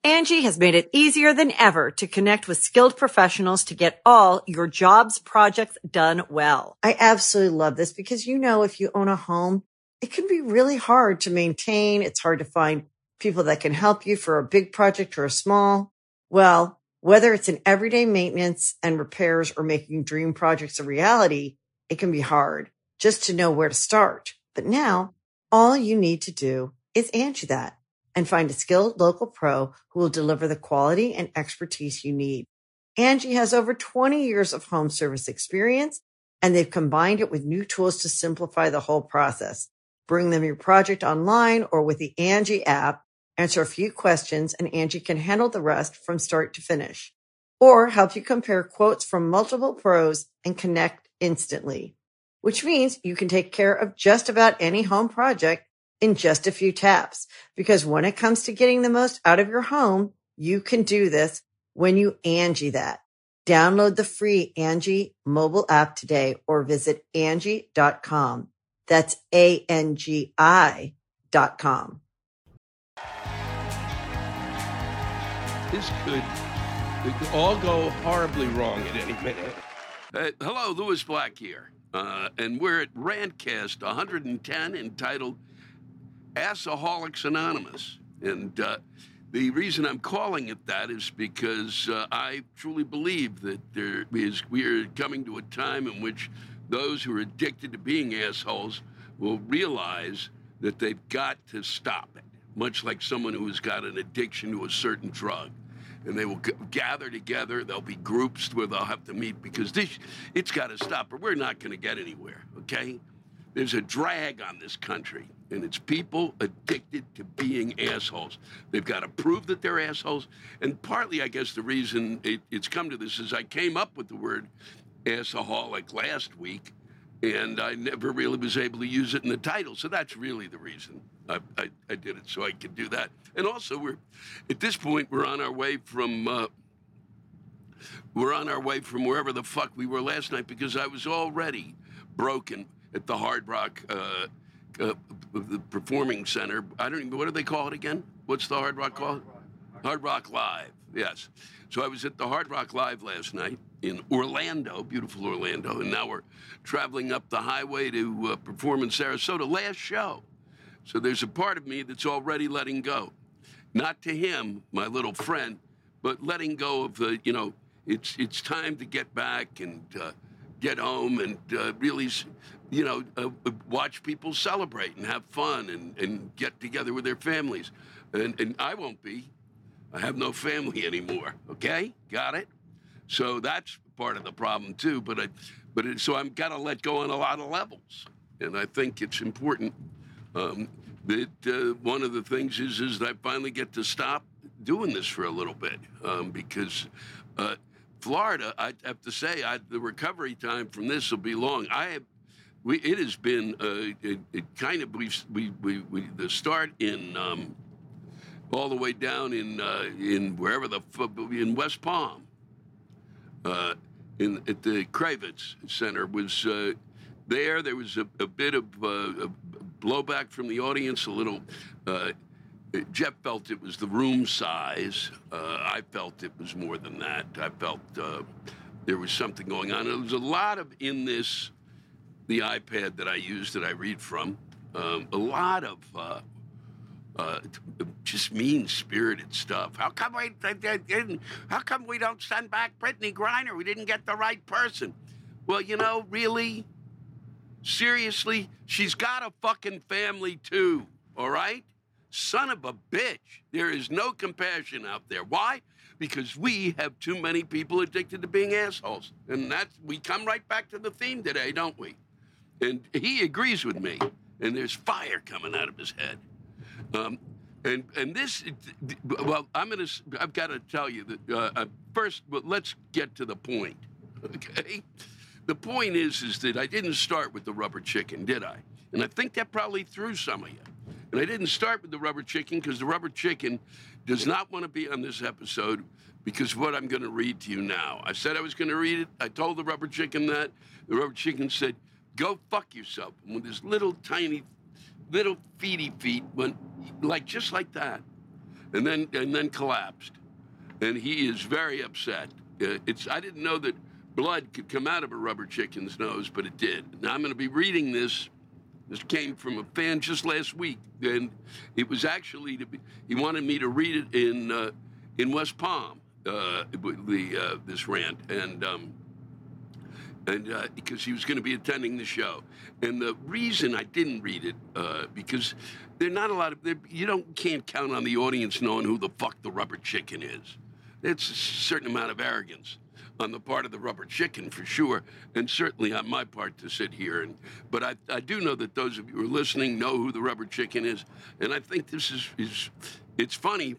Angie has made it easier than ever to connect with skilled professionals to get all your jobs projects done well. I absolutely love this because, if you own a home, it can be really hard to maintain. It's hard to find people that can help you for a big project or a small. Well, whether it's in everyday maintenance and repairs or making dream projects a reality, it can be hard just to know where to start. But now all you need to do is Angie that and find a skilled local pro who will deliver the quality and expertise you need. Angie has over 20 years of home service experience, and they've combined it with new tools to simplify the whole process. Bring them your project online or with the Angie app, answer a few questions, and Angie can handle the rest from start to finish. Or help you compare quotes from multiple pros and connect instantly, which means you can take care of just about any home project in just a few taps. Because when it comes to getting the most out of your home, you can do this when you Angie that. Download the free Angie mobile app today or visit Angie.com. That's ANGI.com. This could all go horribly wrong at any minute. Hello, Lewis Black here. And we're at Rantcast 110 entitled Assaholics Anonymous. And the reason I'm calling it that is because I truly believe that we are coming to a time in which those who are addicted to being assholes will realize that they've got to stop it, much like someone who has got an addiction to a certain drug. And they will gather together. There'll be groups where they'll have to meet because it's got to stop or we're not going to get anywhere, okay? There's a drag on this country, and it's people addicted to being assholes. They've got to prove that they're assholes. And partly, I guess, the reason it's come to this is I came up with the word assaholic last week, and I never really was able to use it in the title. So that's really the reason I did it, so I could do that. And also, at this point, we're on our way from wherever the fuck we were last night because I was already broken at the Hard Rock the Performing Center. I don't even, what do they call it again? What's the Hard Rock called? Hard Rock Live, yes. So I was at the Hard Rock Live last night in Orlando, beautiful Orlando, and now we're traveling up the highway to perform in Sarasota, last show. So there's a part of me that's already letting go. Not to him, my little friend, but letting go of the, it's time to get back and get home and really, watch people celebrate and have fun and get together with their families. And I won't be. I have no family anymore, okay? Got it? So that's part of the problem too, so I've got to let go on a lot of levels. And I think it's important that one of the things is that I finally get to stop doing this for a little bit because Florida, I have to say, the recovery time from this will be long. It has been the start in all the way down in wherever in West Palm, at the Kravitz Center was. There was a bit of blowback from the audience, a little. Jeff felt it was the room size. I felt it was more than that. I felt there was something going on. There was a lot of the iPad that I use that I read from, a lot of just mean-spirited stuff. How come we don't send back Brittany Griner? We didn't get the right person. Well, really. Seriously, she's got a fucking family too, all right? Son of a bitch. There is no compassion out there. Why? Because we have too many people addicted to being assholes. And we come right back to the theme today, don't we? And he agrees with me. And there's fire coming out of his head. I've got to tell you that first, but let's get to the point, okay? The point is that I didn't start with the rubber chicken, did I? And I think that probably threw some of you. And I didn't start with the rubber chicken because the rubber chicken does not want to be on this episode because of what I'm going to read to you now. I said I was going to read it. I told the rubber chicken that. The rubber chicken said, go fuck yourself. And with his little tiny, little feety feet went just like that. and then collapsed. And he is very upset. I didn't know that blood could come out of a rubber chicken's nose, but it did. Now I'm going to be reading this. This came from a fan just last week, and it was actually he wanted me to read it in West Palm, this rant, and because he was going to be attending the show. And the reason I didn't read it, because there are not a lot of, can't count on the audience knowing who the fuck the rubber chicken is. It's a certain amount of arrogance on the part of the rubber chicken, for sure, and certainly on my part to sit here. But I do know that those of you who are listening know who the rubber chicken is, and I think this is it's funny,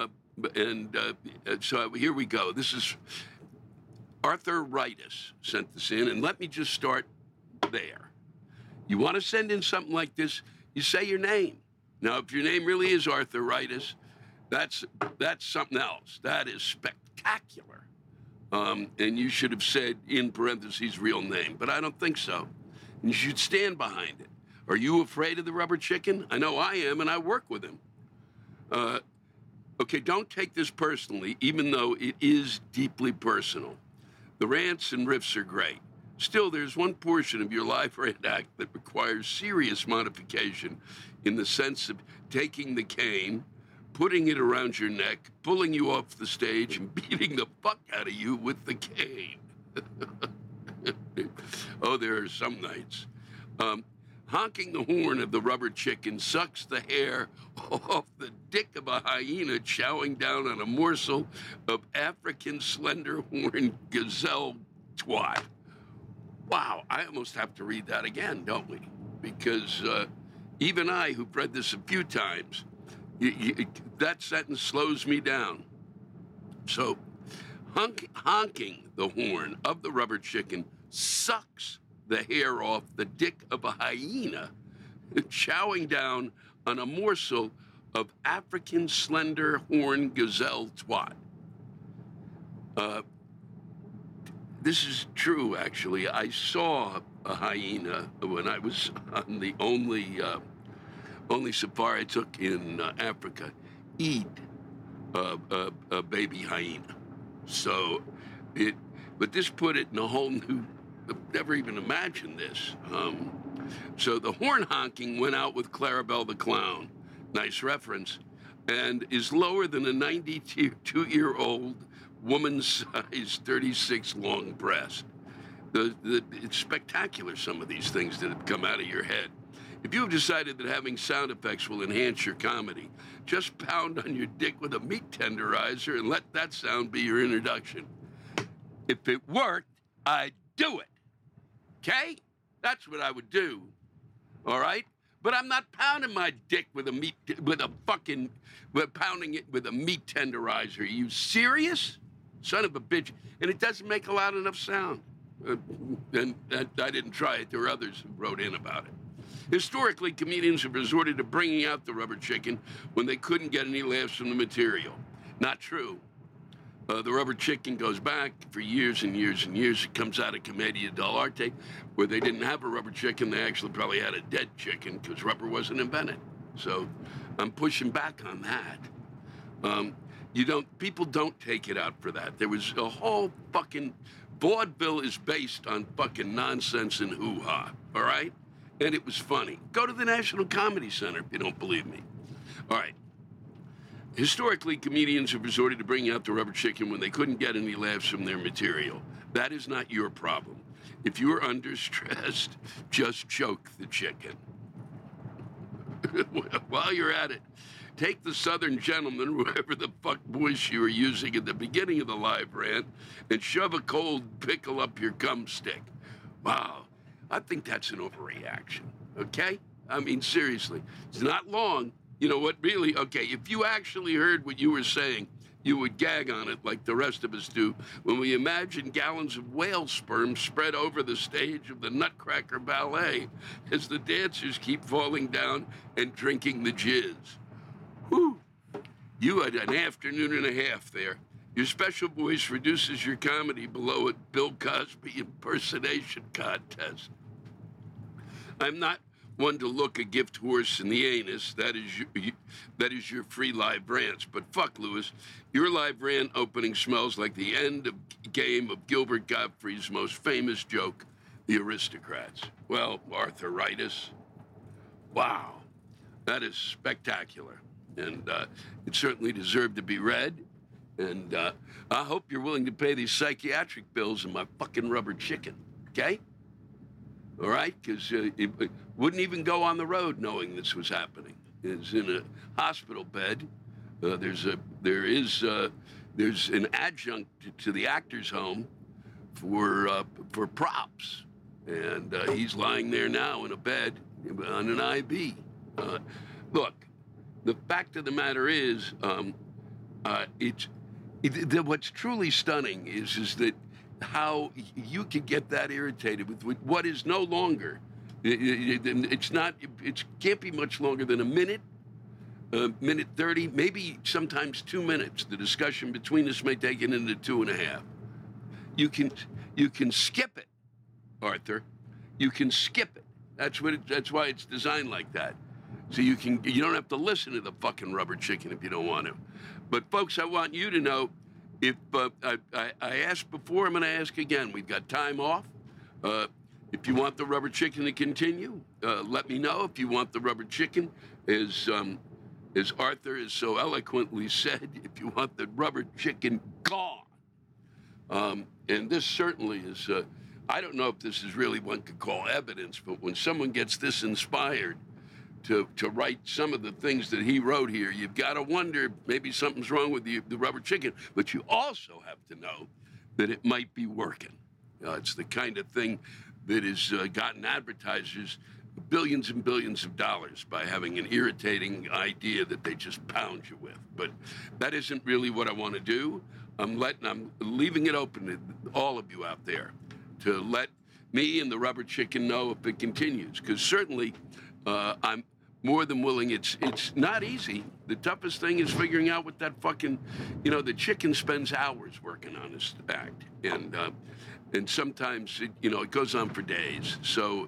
so here we go. This is Arthuritis sent this in, and let me just start there. You want to send in something like this, you say your name. Now, if your name really is Arthuritis, that's something else. That is spectacular. And you should have said, in parentheses, real name. But I don't think so. And you should stand behind it. Are you afraid of the rubber chicken? I know I am, and I work with him. Okay, don't take this personally, even though it is deeply personal. The rants and riffs are great. Still, there's one portion of your live rant act that requires serious modification in the sense of taking the cane, putting it around your neck, pulling you off the stage, and beating the fuck out of you with the cane. Oh, there are some nights. Honking the horn of the rubber chicken sucks the hair off the dick of a hyena chowing down on a morsel of African slender horn gazelle twat. Wow, I almost have to read that again, don't we? Because even I, who've read this a few times, that sentence slows me down. So, honking the horn of the rubber chicken sucks the hair off the dick of a hyena chowing down on a morsel of African slender horn gazelle twat. This is true, actually. I saw a hyena when I was on the only safari I took in Africa eat a baby hyena. But this put it in a whole new, I've never even imagined this. So the horn honking went out with Clarabelle the Clown, nice reference, and is lower than a 92-year-old woman-sized 36 long breast. It's spectacular, some of these things that have come out of your head. If you have decided that having sound effects will enhance your comedy, just pound on your dick with a meat tenderizer and let that sound be your introduction. If it worked, I'd do it. Okay? That's what I would do. All right? But I'm not pounding my dick pounding it with a meat tenderizer. Are you serious? Son of a bitch. And it doesn't make a loud enough sound. And I didn't try it. There were others who wrote in about it. Historically, comedians have resorted to bringing out the rubber chicken when they couldn't get any laughs from the material. Not true. The rubber chicken goes back for years and years and years. It comes out of Commedia dell'arte, where they didn't have a rubber chicken. They actually probably had a dead chicken because rubber wasn't invented. So I'm pushing back on that. People don't take it out for that. There was a whole fucking, vaudeville is based on fucking nonsense and hoo-ha, all right? And it was funny. Go to the National Comedy Center if you don't believe me. All right. Historically, comedians have resorted to bringing out the rubber chicken when they couldn't get any laughs from their material. That is not your problem. If you are under stress, just choke the chicken. While you're at it, take the Southern Gentleman, whoever the fuck voice you were using at the beginning of the live rant, and shove a cold pickle up your gum stick. Wow. I think that's an overreaction, okay? I mean, seriously. It's not long. You know what, really? Okay, if you actually heard what you were saying, you would gag on it like the rest of us do when we imagine gallons of whale sperm spread over the stage of the Nutcracker Ballet as the dancers keep falling down and drinking the jizz. Whew. You had an afternoon and a half there. Your special voice reduces your comedy below a Bill Cosby impersonation contest. I'm not one to look a gift horse in the anus. That is your free live rants. But fuck, Lewis, your live rant opening smells like the end of game of Gilbert Gottfried's most famous joke, The Aristocrats. Well, arthritis. Wow, that is spectacular. And it certainly deserved to be read. And I hope you're willing to pay these psychiatric bills in my fucking rubber chicken, okay? All right? Because it wouldn't even go on the road knowing this was happening. It's in a hospital bed. There's an adjunct to the actor's home for props. And he's lying there now in a bed on an IV. Look, the fact of the matter is, what's truly stunning is that how you could get that irritated with what is no longer. It can't be much longer than a minute 30, maybe sometimes 2 minutes. The discussion between us may take it into 2.5. You can skip it, Arthur. You can skip it. That's why it's designed like that. So you don't have to listen to the fucking rubber chicken if you don't want to. But folks, I want you to know, if I asked before, I'm going to ask again. We've got time off. If you want the rubber chicken to continue, let me know. If you want the rubber chicken, as Arthur has so eloquently said, if you want the rubber chicken gone. And this certainly is, I don't know if this is really one could call evidence, but when someone gets this inspired to write some of the things that he wrote here, you've got to wonder maybe something's wrong with the rubber chicken. But you also have to know that it might be working. It's the kind of thing that has gotten advertisers billions and billions of dollars by having an irritating idea that they just pound you with. But that isn't really what I want to do. I'm leaving it open to all of you out there to let me and the rubber chicken know if it continues. Because certainly I'm more than willing. It's not easy. The toughest thing is figuring out what that fucking, the chicken spends hours working on this act. And sometimes, it goes on for days. So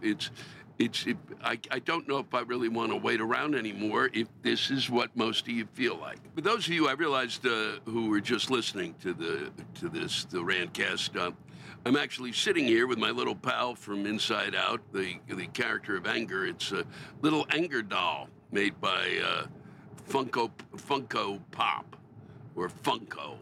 I don't know if I really want to wait around anymore if this is what most of you feel like. For those of you, I realized, who were just listening to the Rantcast, I'm actually sitting here with my little pal from Inside Out, the character of Anger. It's a little Anger doll made by Funko Pop, or Funko.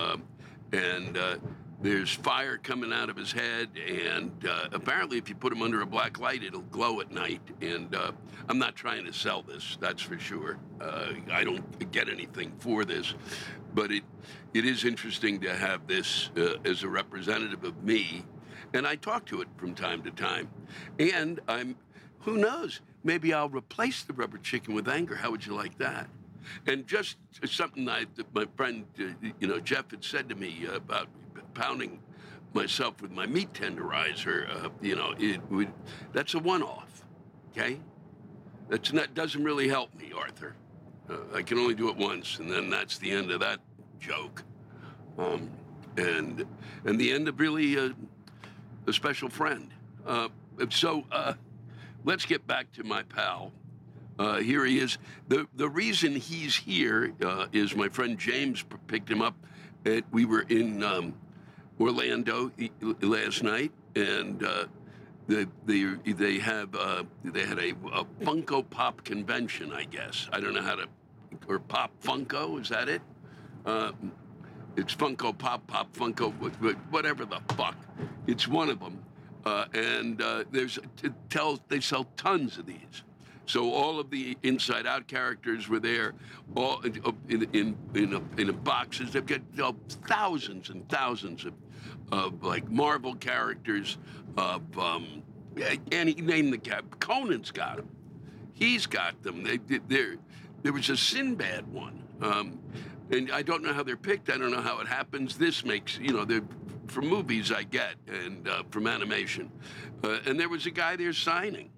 There's fire coming out of his head, and apparently if you put him under a black light, it'll glow at night. And I'm not trying to sell this, that's for sure. I don't get anything for this, but it is interesting to have this as a representative of me, and I talk to it from time to time. And who knows, maybe I'll replace the rubber chicken with Anger. How would you like that? And just something that my friend, Jeff had said to me about pounding myself with my meat tenderizer, that's a one-off, okay? That doesn't really help me, Arthur. I can only do it once, and then that's the end of that joke. And the end of really a special friend. So let's get back to my pal. Here he is. The reason he's here is my friend James picked him up. We were in Orlando last night, and they had a Funko Pop convention, I guess. I don't know how to, or Pop Funko, is that it? It's Funko Pop Funko, whatever the fuck. It's one of them, and they sell tons of these. So all of the Inside Out characters were there, all in boxes. They've got thousands and thousands of like Marvel characters. And he named the cap. Conan's got them. He's got them. There was a Sinbad one, and I don't know how they're picked. I don't know how it happens. This makes they're from movies I get and from animation, and there was a guy there signing.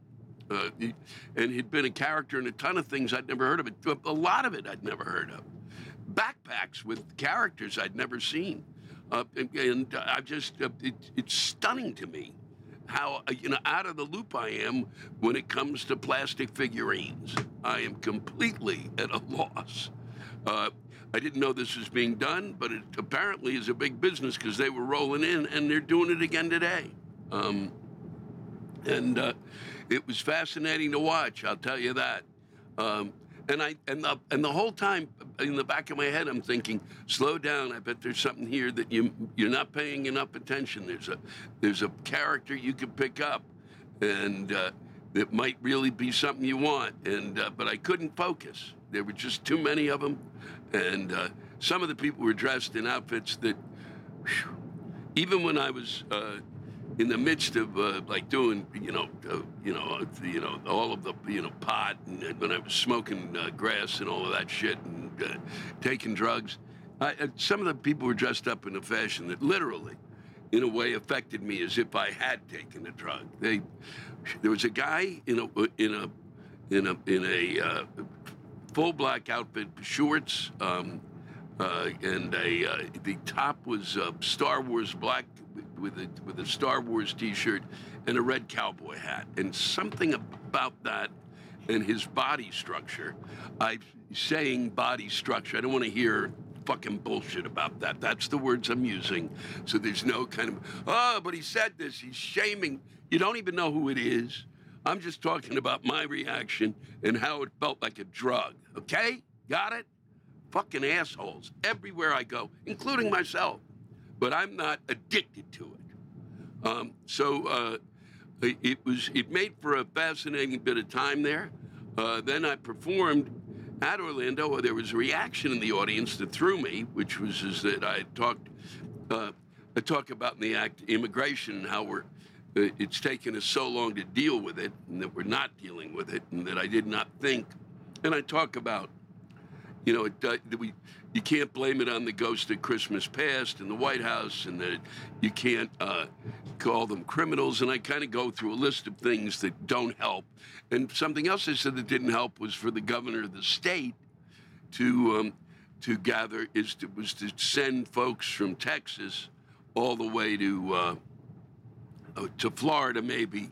And he'd been a character in a ton of things I'd never heard of. A lot of it I'd never heard of. Backpacks with characters I'd never seen. And I just, it's stunning to me how out of the loop I am when it comes to plastic figurines. I am completely at a loss. I didn't know this was being done, but it apparently is a big business because they were rolling in, and they're doing it again today. It was fascinating to watch. I'll tell you that. And the whole time in the back of my head, I'm thinking, slow down. I bet there's something here that you're not paying enough attention. There's a character you could pick up, and it might really be something you want. But I couldn't focus. There were just too many of them, and some of the people were dressed in outfits that, even when I was in the midst of doing all of the pot, and when I was smoking grass and all of that shit, and taking drugs, some of the people were dressed up in a fashion that literally, in a way, affected me as if I had taken a drug. There was a guy in a full black outfit, shorts, and the top was Star Wars black with a Star Wars T-shirt and a red cowboy hat. And something about that and his body structure, I'm saying body structure, I don't want to hear fucking bullshit about that. That's the words I'm using. So there's no kind of, but he said this, he's shaming. You don't even know who it is. I'm just talking about my reaction and how it felt like a drug, okay? Got it? Fucking assholes everywhere I go, including myself. But I'm not addicted to it. It made for a fascinating bit of time there. Then I performed at Orlando, where there was a reaction in the audience that threw me, which was that I talk about in the act immigration and how it's taken us so long to deal with it, and that we're not dealing with it, and that I did not think. And I talk about, you can't blame it on the ghost of Christmas past in the White House, and that you can't call them criminals. And I kind of go through a list of things that don't help. And something else I said that didn't help was for the governor of the state to send folks from Texas all the way to Florida, maybe,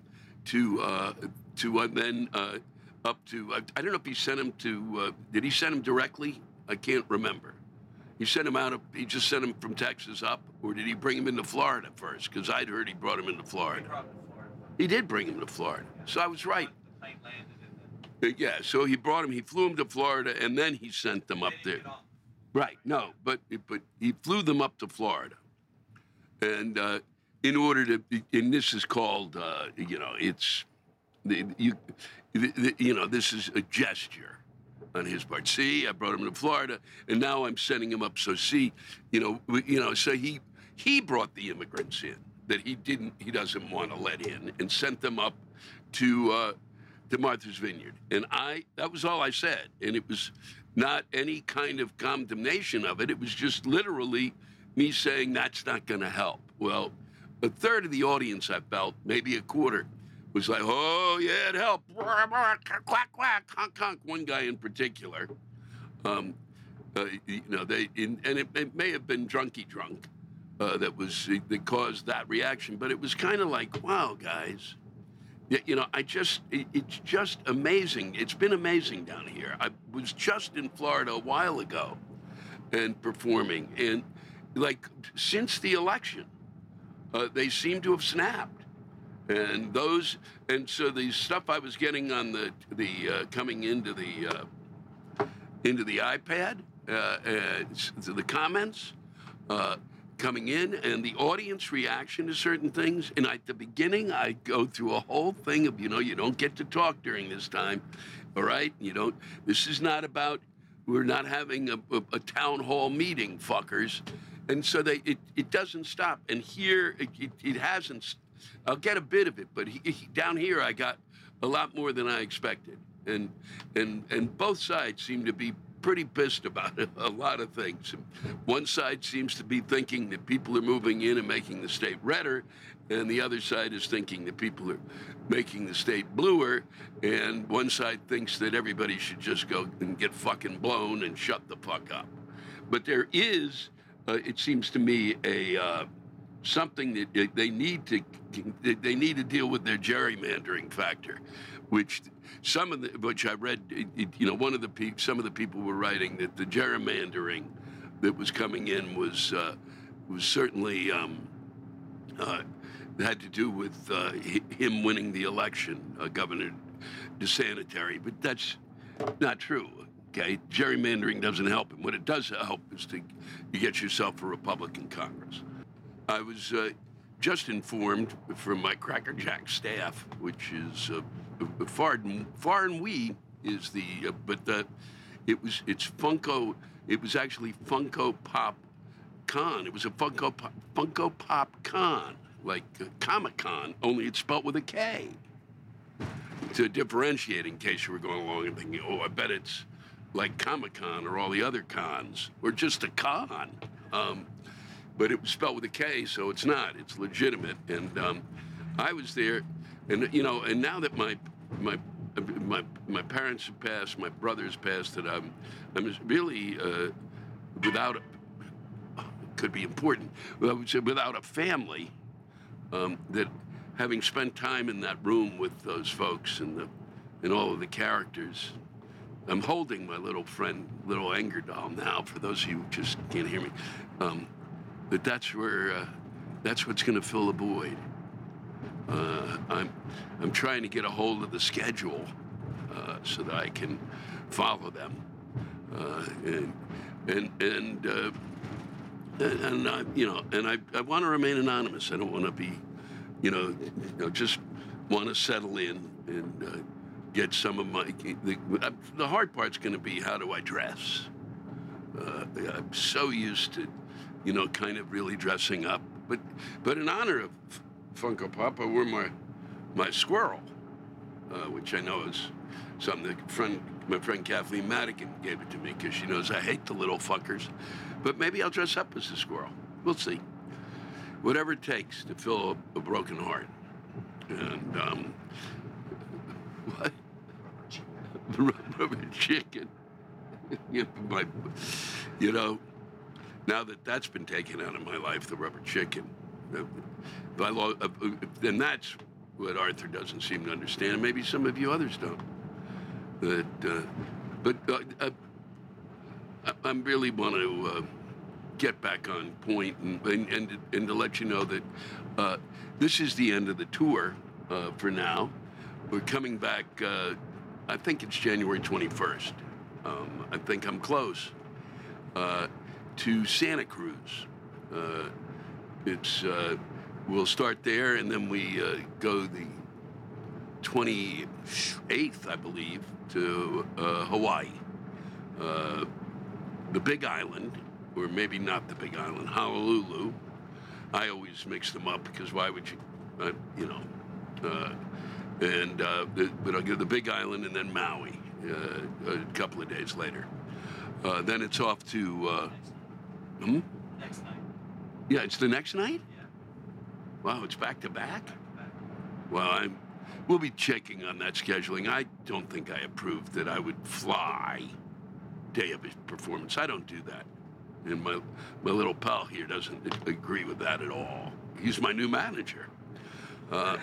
then up to, I don't know if he sent him to, did he send him directly? I can't remember. He just sent him from Texas up, or did he bring him into Florida first? Because I'd heard he brought him into Florida. He did bring him to Florida. So I was right. Yeah, so he flew him to Florida, and then he sent them up there. Right, no, but he flew them up to Florida. And in order to, and this is called, this is a gesture on his part. See, I brought him to Florida, and now I'm sending him up. So see, so he brought the immigrants in that he doesn't want to let in, and sent them up to Martha's Vineyard. And that was all I said. And it was not any kind of condemnation of it. It was just literally me saying that's not going to help. Well, a third of the audience, I felt, maybe a quarter, was like, oh, yeah, it helped. Quack, quack, honk, honk. One guy in particular, it may have been drunky drunk that caused that reaction, but it was kind of like, wow, guys, it's just amazing. It's been amazing down here. I was just in Florida a while ago and performing, and since the election, they seem to have snapped. And so the stuff I was getting on the coming into the iPad, the comments coming in, and the audience reaction to certain things. And at the beginning, I go through a whole thing of, you don't get to talk during this time, all right? This is not about, we're not having a town hall meeting, fuckers. And so it doesn't stop. And here, it hasn't. I'll get a bit of it, but down here I got a lot more than I expected, and both sides seem to be pretty pissed about it, a lot of things. One side seems to be thinking that people are moving in and making the state redder, and the other side is thinking that people are making the state bluer, and one side thinks that everybody should just go and get fucking blown and shut the fuck up. But there is, it seems to me, a something that they need to deal with their gerrymandering factor, which which I read, some of the people were writing that the gerrymandering that was coming in was certainly had to do with him winning the election, Governor DeSantis, but that's not true. Okay, gerrymandering doesn't help him. What it does help is to you get yourself a Republican Congress. I was just informed from my Cracker Jack staff, which is far and wee is the it's Funko. It was actually Funko Pop Con. It was a Funko Pop Con, like Comic Con, only it's spelled with a K. To differentiate, in case you were going along and thinking, oh, I bet it's like Comic Con or all the other cons, or just a con. But it was spelled with a K, so it's not. It's legitimate. And I was there, and and now that my parents have passed, my brother's passed, that I'm really without could be important. I would say without a family, that having spent time in that room with those folks and all of the characters, I'm holding my little friend, little Anger doll now. For those of you who just can't hear me, that's what's going to fill the void. I'm trying to get a hold of the schedule so that I can follow them, I want to remain anonymous. I don't want to be, just want to settle in and get some of the hard part's going to be, how do I dress? I'm so used to, kind of really dressing up. But in honor of Funko Pop, I wore my squirrel, which I know is something that my friend Kathleen Madigan gave it to me because she knows I hate the little fuckers. But maybe I'll dress up as a squirrel. We'll see. Whatever it takes to fill a broken heart. And, what? Rubber chicken. Now that that's been taken out of my life, the rubber chicken. And that's what Arthur doesn't seem to understand, and maybe some of you others don't. I really want to get back on point and to let you know that this is the end of the tour for now. We're coming back, I think it's January 21st. I think I'm close to Santa Cruz. We'll start there, and then we go the 28th, I believe, to Hawaii. The Big Island, or maybe not the Big Island, Honolulu. I always mix them up because why would you, but I'll go to the Big Island and then Maui a couple of days later. Then it's off to... Next night. Yeah, it's the next night? Yeah. Wow, it's back to back? Back to back. Well, we'll be checking on that scheduling. I don't think I approved that I would fly day of his performance. I don't do that. And my little pal here doesn't agree with that at all. He's my new manager. But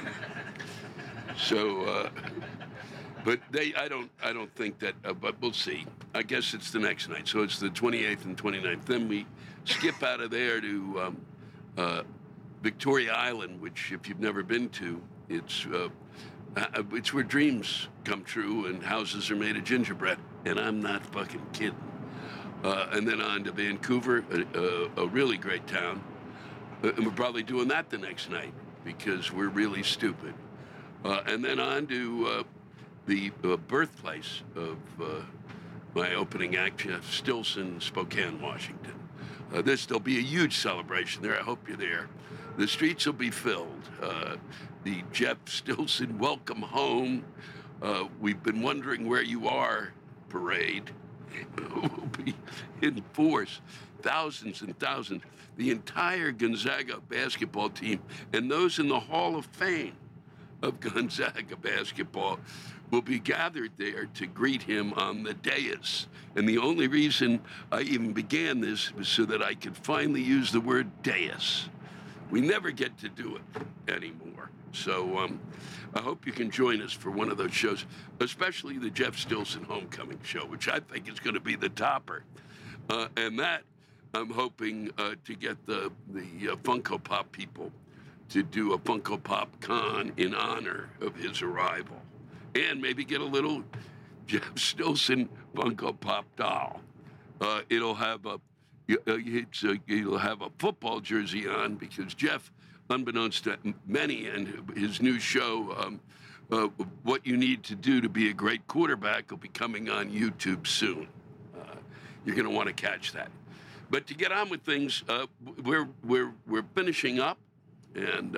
I don't think that, but we'll see. I guess it's the next night. So it's the 28th and 29th. Then we skip out of there to Victoria Island, which if you've never been to, it's where dreams come true and houses are made of gingerbread. And I'm not fucking kidding. And then on to Vancouver, a really great town. And we're probably doing that the next night because we're really stupid. And then on to the birthplace of my opening act, Jeff Stilson, Spokane, Washington. There'll be a huge celebration there. I hope you're there. The streets will be filled. The Jeff Stilson Welcome Home, We've Been Wondering Where You Are parade will be in force. Thousands and thousands. The entire Gonzaga basketball team and those in the Hall of Fame of Gonzaga basketball will be gathered there to greet him on the dais. And the only reason I even began this was so that I could finally use the word dais We never get to do it anymore. So I hope you can join us for one of those shows, especially the Jeff Stilson Homecoming show, which I think is going to be the topper. And that I'm hoping to get the Funko Pop people to do a Funko Pop con in honor of his arrival, and maybe get a little Jeff Stilson Funko Pop doll. It'll have a football jersey on, because Jeff, unbeknownst to many, and his new show, What You Need to Do to Be a Great Quarterback, will be coming on YouTube soon. You're going to want to catch that. But to get on with things, we're finishing up, and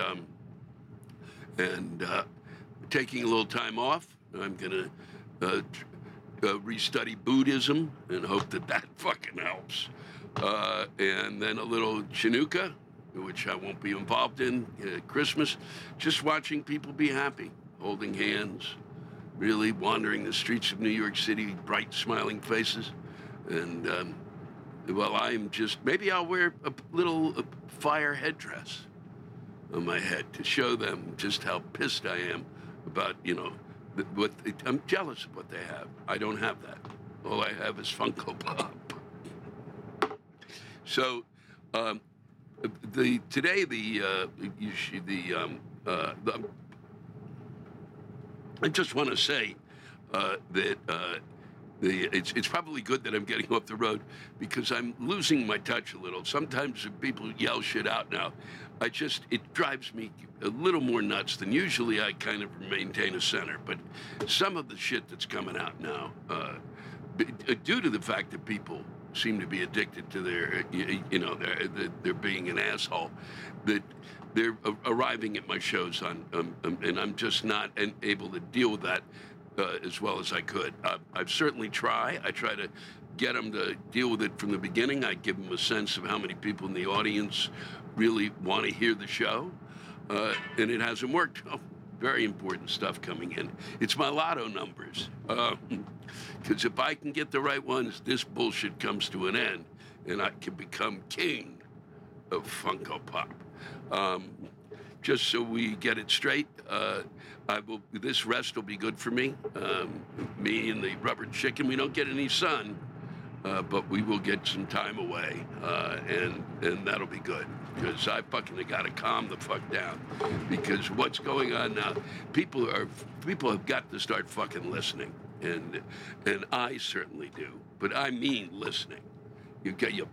taking a little time off. I'm going to restudy Buddhism and hope that fucking helps. And then a little Chinooka, which I won't be involved in at Christmas. Just watching people be happy, holding hands, really wandering the streets of New York City, bright, smiling faces. And, well, I'm just, maybe I'll wear a little fire headdress on my head to show them just how pissed I am about, I'm jealous of what they have. I don't have that. All I have is Funko Pop. So, I just want to say that it's probably good that I'm getting off the road, because I'm losing my touch a little. Sometimes people yell shit out now. It drives me a little more nuts than usually. I kind of maintain a center, but some of the shit that's coming out now, due to the fact that people seem to be addicted to they're being an asshole, that they're arriving at my shows and I'm just not able to deal with that as well as I could. I certainly try. I try to get them to deal with it from the beginning. I give them a sense of how many people in the audience really want to hear the show, and it hasn't worked. Oh, very important stuff coming in. It's my lotto numbers, because if I can get the right ones, this bullshit comes to an end, and I can become king of Funko Pop. Just so we get it straight, this rest will be good for me. Me and the rubber chicken, we don't get any sun, but we will get some time away, and that'll be good, because I fucking got to calm the fuck down, because what's going on now, people have got to start fucking listening, and I certainly do, but I mean listening. You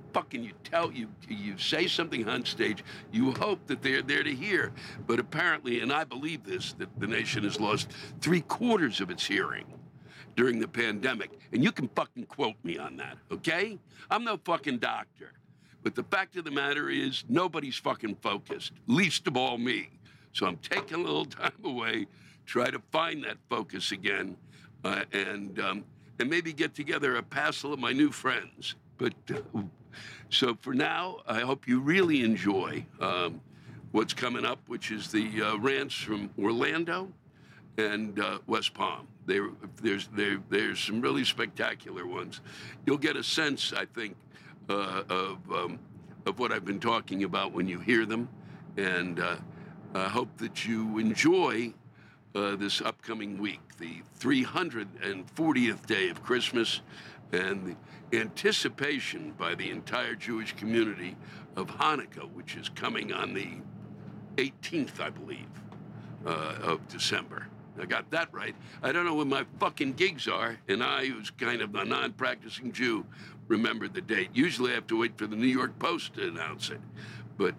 say something on stage, you hope that they're there to hear. But apparently, and I believe this, that the nation has lost 3/4 of its hearing during the pandemic. And you can fucking quote me on that, okay? I'm no fucking doctor. But the fact of the matter is, nobody's fucking focused, least of all me. So I'm taking a little time away, try to find that focus again, and maybe get together a passel of my new friends. But so for now, I hope you really enjoy what's coming up, which is the rants from Orlando and West Palm. There's some really spectacular ones. You'll get a sense, I think, of what I've been talking about when you hear them, and I hope that you enjoy this upcoming week, the 340th day of Christmas, and the anticipation by the entire Jewish community of Hanukkah, which is coming on the 18th, I believe, of December. I got that right. I don't know when my fucking gigs are, and I, who's kind of a non-practicing Jew, remember the date. Usually I have to wait for the New York Post to announce it. But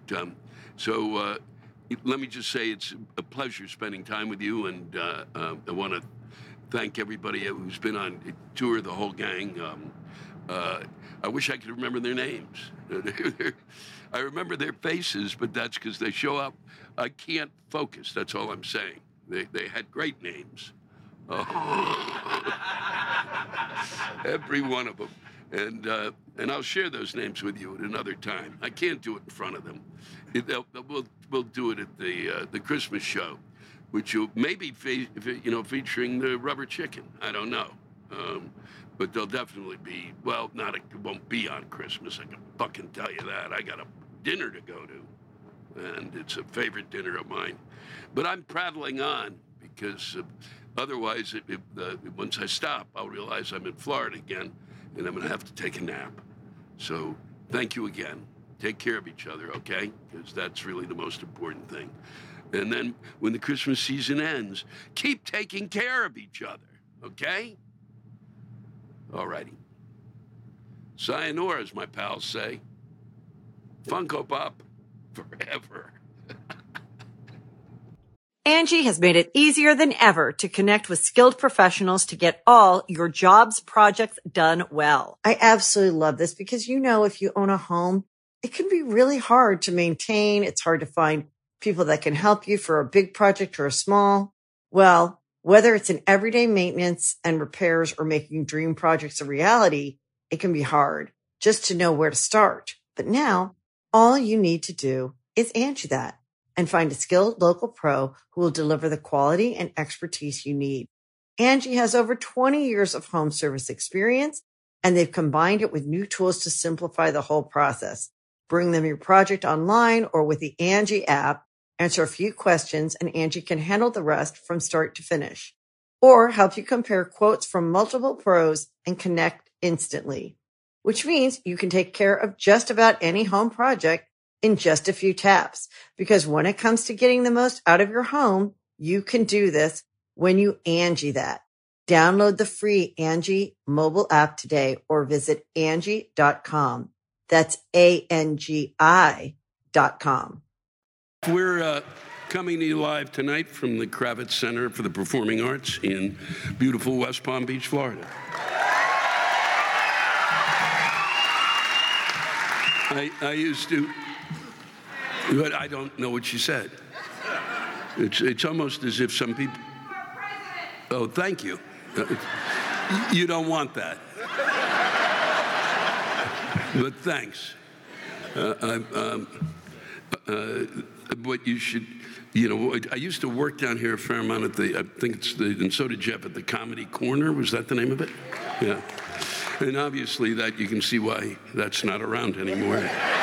let me just say it's a pleasure spending time with you, and I want to thank everybody who's been on tour, the whole gang. I wish I could remember their names. I remember their faces, but that's because they show up. I can't focus, that's all I'm saying. They had great names. Every one of them. And I'll share those names with you at another time. I can't do it in front of them. We'll do it at the Christmas show, which will maybe featuring the rubber chicken. I don't know, but they'll definitely be. Well, it won't be on Christmas. I can fucking tell you that. I got a dinner to go to. and it's a favorite dinner of mine. But I'm prattling on because otherwise, once I stop, I'll realize I'm in Florida again, and I'm going to have to take a nap. So thank you again. Take care of each other, okay? Because that's really the most important thing. And then when the Christmas season ends, keep taking care of each other, okay? All righty. Sayonara, as my pals say. Funko Pop forever. Angie has made it easier than ever to connect with skilled professionals to get all your jobs projects done well. I absolutely love this because, you know, if you own a home, it can be really hard to maintain. It's hard to find people that can help you for a big project or a small. Well, whether it's in everyday maintenance and repairs or making dream projects a reality, it can be hard just to know where to start. But now all you need to do is Angie that and find a skilled local pro who will deliver the quality and expertise you need. Angie has over 20 years of home service experience, and they've combined it with new tools to simplify the whole process. Bring them your project online or with the Angie app, answer a few questions, and Angie can handle the rest from start to finish. Or help you compare quotes from multiple pros and connect instantly, which means you can take care of just about any home project in just a few taps. Because when it comes to getting the most out of your home, you can do this when you Angie that. Download the free Angie mobile app today or visit Angie.com. That's ANGI.com. We're coming to you live tonight from the Kravitz Center for the Performing Arts in beautiful West Palm Beach, Florida. I used to, but I don't know what she said. It's almost as if some people. Oh, thank you. You don't want that. But thanks. What you should, you know, I used to work down here a fair amount at I think it's and so did Jeff, at the Comedy Corner. Was that the name of it? Yeah. And obviously that you can see why that's not around anymore.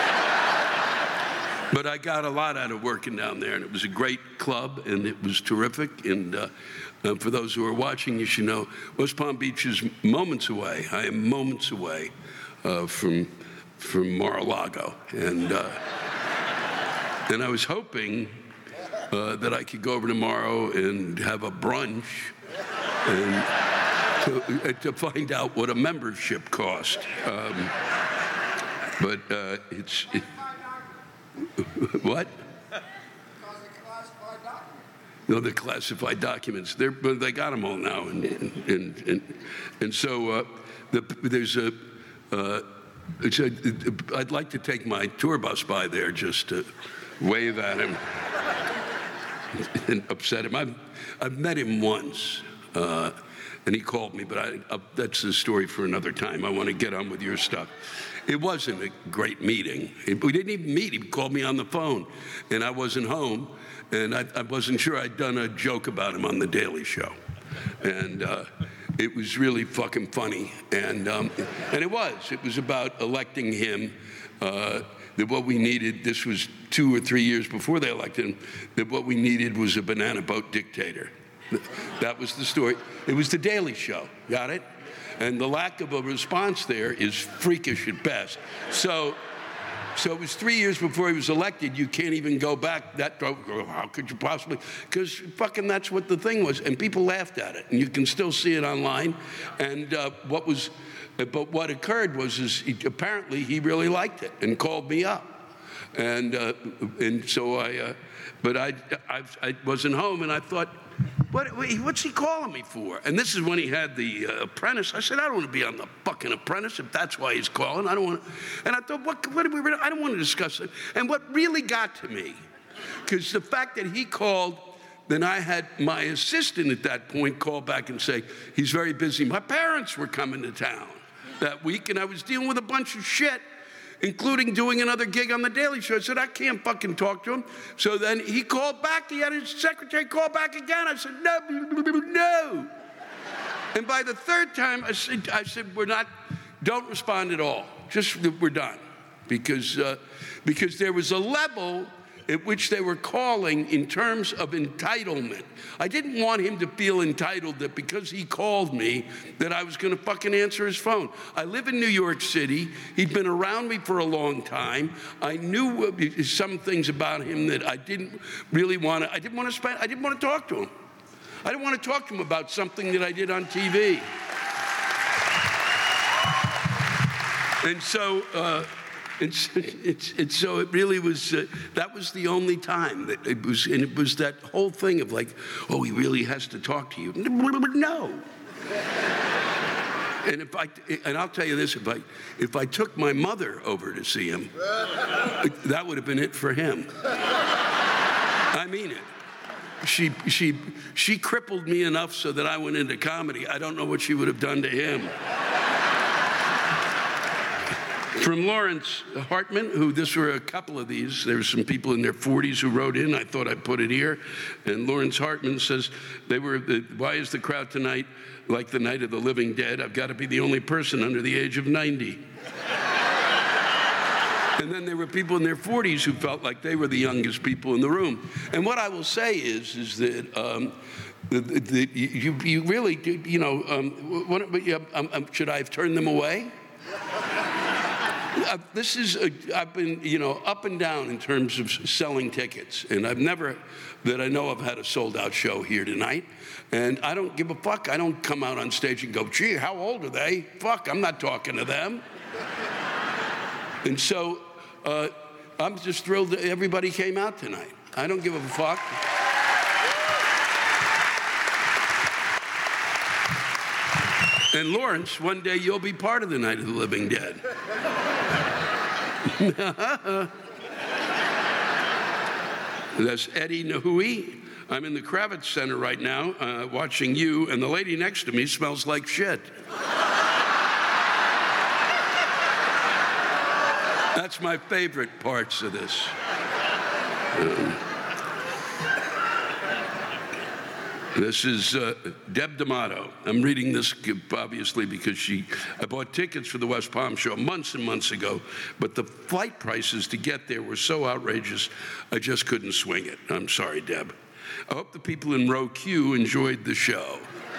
But I got a lot out of working down there, and it was a great club, and it was terrific. And for those who are watching, you should know West Palm Beach is moments away. I am moments away from Mar-a-Lago, and I was hoping that I could go over tomorrow and have a brunch and to find out what a membership cost. But it's. What? No, the classified documents. They got them all now, and so there's a. I'd like to take my tour bus by there just to wave at him and upset him. I've met him once, and he called me, but that's the story for another time. I want to get on with your stuff. It wasn't a great meeting. We didn't even meet. He called me on the phone, and I wasn't home, and I wasn't sure I'd done a joke about him on The Daily Show. And it was really fucking funny. And it was about electing him, that what we needed, this was 2 or 3 years before they elected him, that what we needed was a banana boat dictator. That was the story. It was The Daily Show. Got it? And the lack of a response there is freakish at best. So it was 3 years before he was elected. You can't even go back how could you possibly? Because fucking that's what the thing was. And people laughed at it. And you can still see it online. And but what occurred was apparently he really liked it and called me up. And so I wasn't home, and I thought, what's he calling me for? And this is when he had The Apprentice. I said, I don't want to be on The fucking Apprentice if that's why he's calling. I don't want to. And I thought, I don't want to discuss it. And what really got to me, because the fact that he called, then I had my assistant at that point call back and say, he's very busy. My parents were coming to town that week, and I was dealing with a bunch of shit, including doing another gig on The Daily Show. I said, I can't fucking talk to him. So then he called back. He had his secretary call back again. I said, no. And by the third time, I said, don't respond at all. Just, we're done. Because there was a level at which they were calling in terms of entitlement. I didn't want him to feel entitled that because he called me that I was going to fucking answer his phone. I live in New York City. He'd been around me for a long time. I knew some things about him that I didn't want to talk to him. I didn't want to talk to him about something that I did on TV. And so, so it really was, that was the only time that it was that whole thing of like, oh, he really has to talk to you. No. And I'll tell you this, if I took my mother over to see him, that would have been it for him. I mean it. She crippled me enough so that I went into comedy. I don't know what she would have done to him. From Lawrence Hartman, this were a couple of these. There were some people in their 40s who wrote in. I thought I'd put it here. And Lawrence Hartman says, why is the crowd tonight like the night of the living dead? I've got to be the only person under the age of 90. And then there were people in their 40s who felt like they were the youngest people in the room. And what I will say is that you really do, should I have turned them away? I've been, up and down in terms of selling tickets. And I've never, that I know of, had a sold-out show here tonight. And I don't give a fuck. I don't come out on stage and go, gee, how old are they? Fuck, I'm not talking to them. And so I'm just thrilled that everybody came out tonight. I don't give a fuck. And Lawrence, one day you'll be part of the Night of the Living Dead. That's Eddie Nahui. I'm in the Kravitz Center right now watching you, and the lady next to me smells like shit. That's my favorite parts of this. This is Deb D'Amato. I'm reading this obviously because I bought tickets for the West Palm show months and months ago, but the flight prices to get there were so outrageous, I just couldn't swing it. I'm sorry, Deb. I hope the people in row Q enjoyed the show.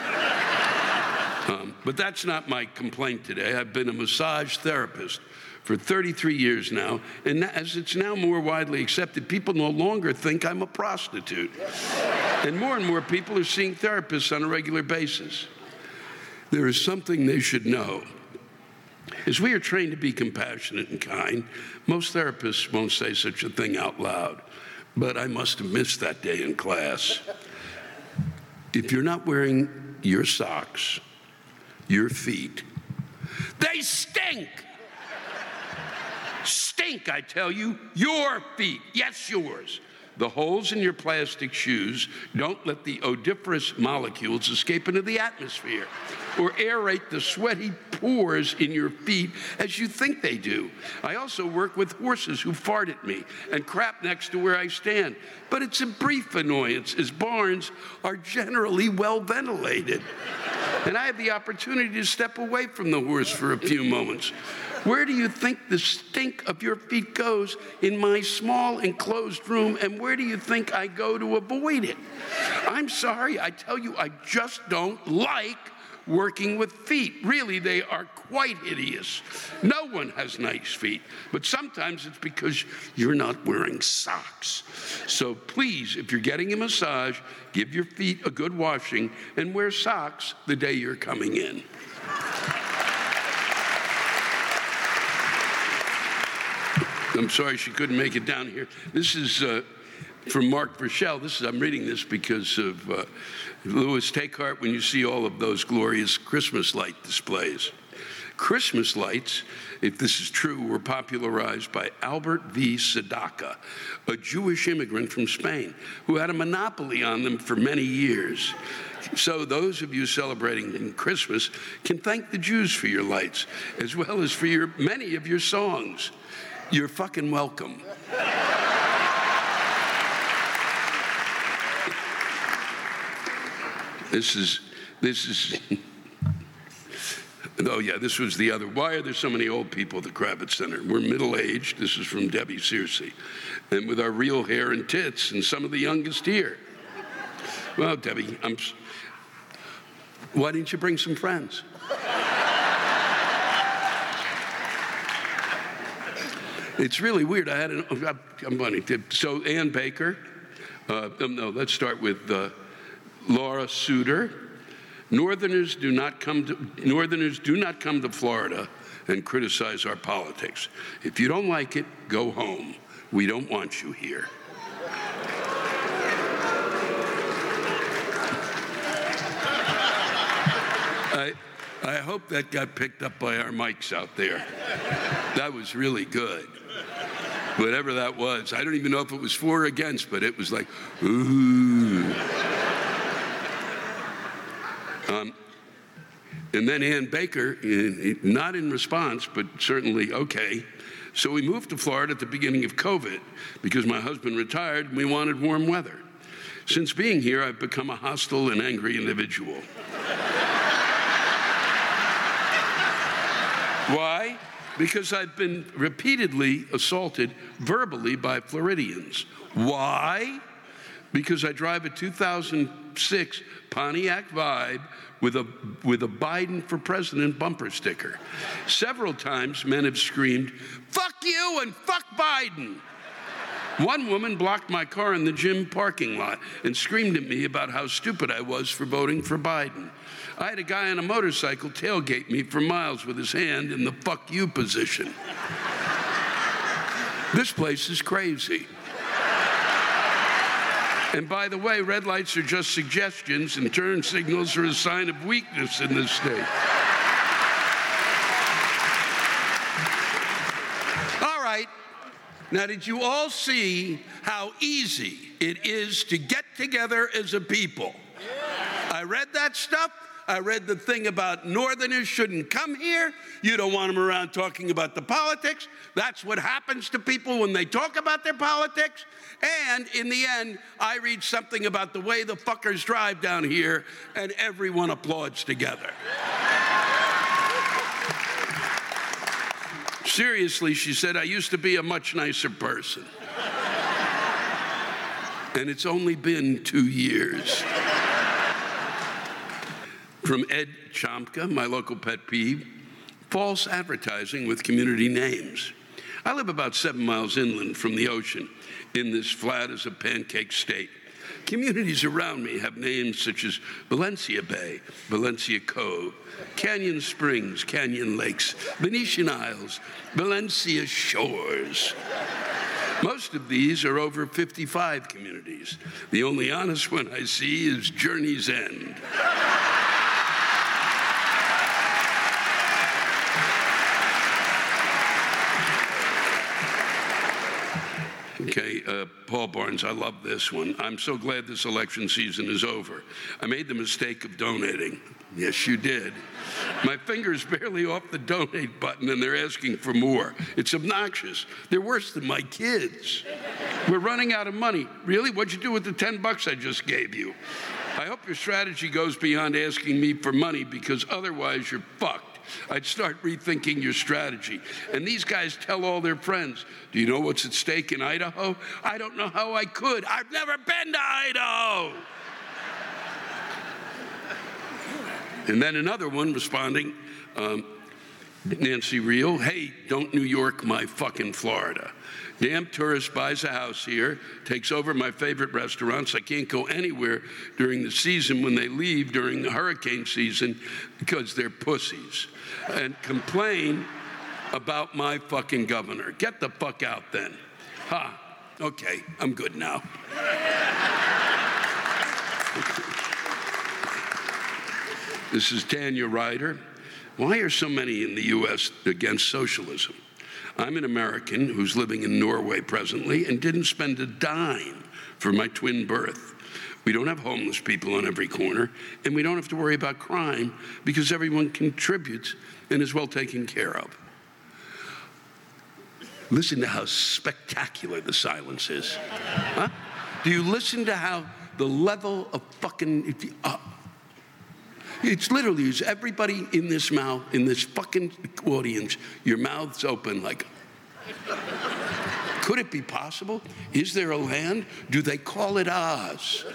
But that's not my complaint today. I've been a massage therapist for 33 years now, and as it's now more widely accepted, people no longer think I'm a prostitute. And more people are seeing therapists on a regular basis. There is something they should know. As we are trained to be compassionate and kind, most therapists won't say such a thing out loud, but I must have missed that day in class. If you're not wearing your socks, your feet, they stink! Stink, I tell you, your feet, yes, yours. The holes in your plastic shoes don't let the odoriferous molecules escape into the atmosphere or aerate the sweaty pores in your feet as you think they do. I also work with horses who fart at me and crap next to where I stand. But it's a brief annoyance, as barns are generally well ventilated. And I have the opportunity to step away from the horse for a few moments. Where do you think the stink of your feet goes in my small enclosed room, and where do you think I go to avoid it? I'm sorry, I tell you, I just don't like working with feet. Really, they are quite hideous. No one has nice feet, but sometimes it's because you're not wearing socks. So please, if you're getting a massage, give your feet a good washing and wear socks the day you're coming in. I'm sorry she couldn't make it down here. This is from Mark Verschell. I'm reading this because of Louis Takehart, when you see all of those glorious Christmas light displays. Christmas lights, if this is true, were popularized by Albert V. Sadaka, a Jewish immigrant from Spain, who had a monopoly on them for many years. So those of you celebrating Christmas can thank the Jews for your lights, as well as for many of your songs. You're fucking welcome. This is Oh, yeah, this was the other. Why are there so many old people at the Kravitz Center? We're middle-aged. This is from Debbie Searcy. And with our real hair and tits, and some of the youngest here. Well, Debbie, why didn't you bring some friends? It's really weird. I'm funny. So Ann Baker. No, let's start with Laura Souter. Northerners do not come to Florida and criticize our politics. If you don't like it, go home. We don't want you here. I hope that got picked up by our mics out there. That was really good. Whatever that was. I don't even know if it was for or against, but it was like, ooh. And then Ann Baker, not in response, but certainly okay. So we moved to Florida at the beginning of COVID because my husband retired and we wanted warm weather. Since being here, I've become a hostile and angry individual. Why? Because I've been repeatedly assaulted verbally by Floridians. Why? Because I drive a 2006 Pontiac Vibe with a Biden for president bumper sticker. Several times, men have screamed, "Fuck you and fuck Biden." One woman blocked my car in the gym parking lot and screamed at me about how stupid I was for voting for Biden. I had a guy on a motorcycle tailgate me for miles with his hand in the fuck you position. This place is crazy. And by the way, red lights are just suggestions and turn signals are a sign of weakness in this state. All right. Now, did you all see how easy it is to get together as a people? I read that stuff. I read the thing about Northerners shouldn't come here. You don't want them around talking about the politics. That's what happens to people when they talk about their politics. And in the end, I read something about the way the fuckers drive down here, and everyone applauds together. Seriously, she said, I used to be a much nicer person. And it's only been 2 years. From Ed Chomka, my local pet peeve, false advertising with community names. I live about 7 miles inland from the ocean in this flat as a pancake state. Communities around me have names such as Valencia Bay, Valencia Cove, Canyon Springs, Canyon Lakes, Venetian Isles, Valencia Shores. Most of these are over 55 communities. The only honest one I see is Journey's End. Okay, Paul Barnes, I love this one. I'm so glad this election season is over. I made the mistake of donating. Yes, you did. My finger's barely off the donate button and they're asking for more. It's obnoxious. They're worse than my kids. We're running out of money. Really? What'd you do with the $10 I just gave you? I hope your strategy goes beyond asking me for money because otherwise you're fucked. I'd start rethinking your strategy. And these guys tell all their friends, do you know what's at stake in Idaho? I don't know how I could. I've never been to Idaho. And then another one responding, Nancy Reel, hey, don't New York my fucking Florida. Damn tourist buys a house here, takes over my favorite restaurants. I can't go anywhere during the season when they leave during the hurricane season because they're pussies. And complain about my fucking governor. Get the fuck out then. Ha, okay, I'm good now. This is Tanya Ryder. Why are so many in the U.S. against socialism? I'm an American who's living in Norway presently and didn't spend a dime for my twin birth. We don't have homeless people on every corner, and we don't have to worry about crime because everyone contributes and is well taken care of. Listen to how spectacular the silence is. Huh? Do you listen to how the level of fucking... It's literally, is everybody in this mouth, in this fucking audience, your mouth's open like, could it be possible? Is there a land? Do they call it Oz?